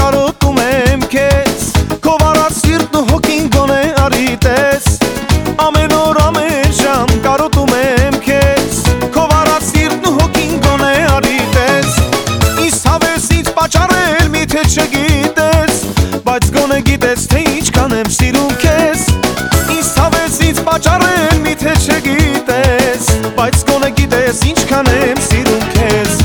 կարոտում եմ քեզ, քո վարած սիրտն ու հոգին գոնե արիտես։ Ամեն օր ամեն ժամ կարոտում եմ քեզ, քո վարած սիրտն ու հոգին գոնե արիտես։ Ինձ հավես ինձ պատճառել միթե չգիտես, բայց գոնե գիտես թե ինչքան եմ սիրում քեզ։ Ինձ հավես ինձ պատճառել միթե չգիտես, բայց գոնե գիտես ինչքան եմ սիրում քեզ։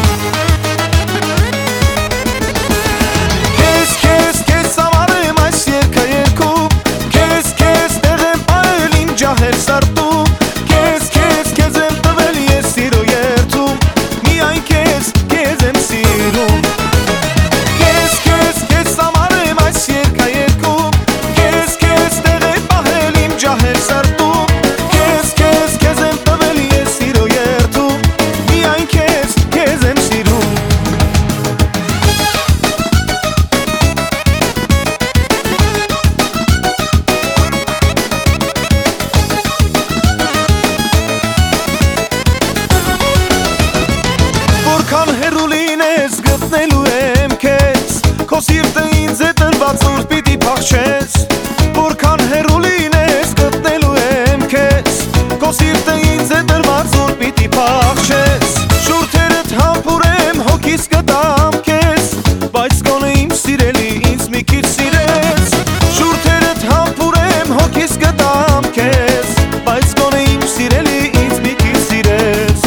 Հեռու լինես գտնելու եմ քեզ, քո սիրտը ինձ է տրված ուր պիտի փախչես։ Որքան հեռու լինես գտնելու եմ քեզ, քո սիրտը ինձ է տրված ուր պիտի փախչես։ Շուրթերդ համբուրեմ հոգիս կտամ քեզ, բայց գոնե իմ սիրելի ինձ մի քիչ սիրես։ Շուրթերդ համբուրեմ հոգիս կտամ քեզ, բայց գոնե իմ սիրելի ինձ մի քիչ սիրես։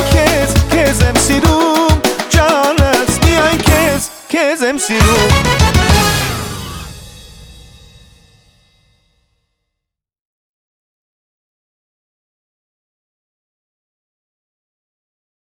Քեզ եմ սիրում